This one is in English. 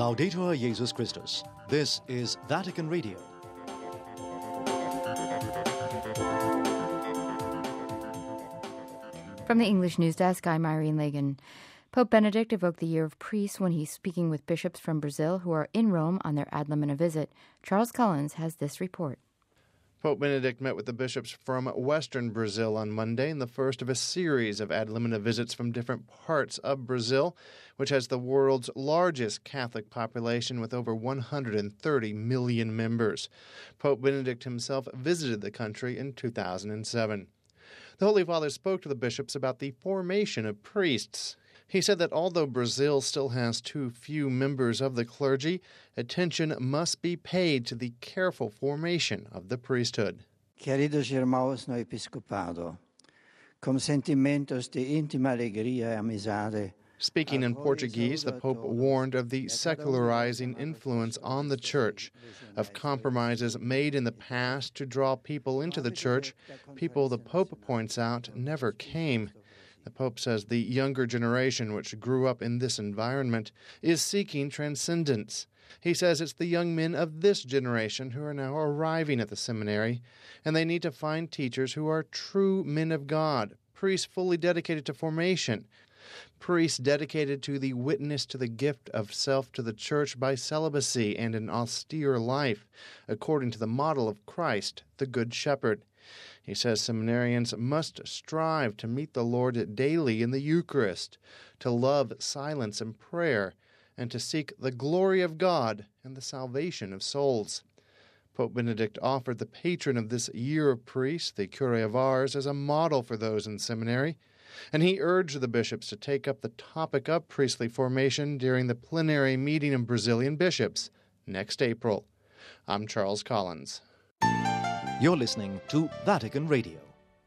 Laudetur Jesus Christus. This is Vatican Radio. From the English News Desk, I'm Irene Lagan. Pope Benedict evoked the Year of Priests when he's speaking with bishops from Brazil who are in Rome on their ad limina visit. Charles Collins has this report. Pope Benedict met with the bishops from western Brazil on Monday in the first of a series of ad limina visits from different parts of Brazil, which has the world's largest Catholic population with over 130 million members. Pope Benedict himself visited the country in 2007. The Holy Father spoke to the bishops about the formation of priests. He said that although Brazil still has too few members of the clergy, attention must be paid to the careful formation of the priesthood. Queridos irmãos no episcopado, com sentimentos de íntima alegria e amizade. Speaking in Portuguese, the Pope warned of the secularizing influence on the Church, of compromises made in the past to draw people into the Church, people the Pope points out never came. The Pope says the younger generation, which grew up in this environment, is seeking transcendence. He says it's the young men of this generation who are now arriving at the seminary, and they need to find teachers who are true men of God, priests fully dedicated to formation, priests dedicated to the witness to the gift of self to the Church by celibacy and an austere life, according to the model of Christ, the Good Shepherd. He says seminarians must strive to meet the Lord daily in the Eucharist, to love silence and prayer, and to seek the glory of God and the salvation of souls. Pope Benedict offered the patron of this Year of Priests, the Curé of Ars, as a model for those in seminary, and he urged the bishops to take up the topic of priestly formation during the plenary meeting of Brazilian bishops next April. I'm Charles Collins. You're listening to Vatican Radio.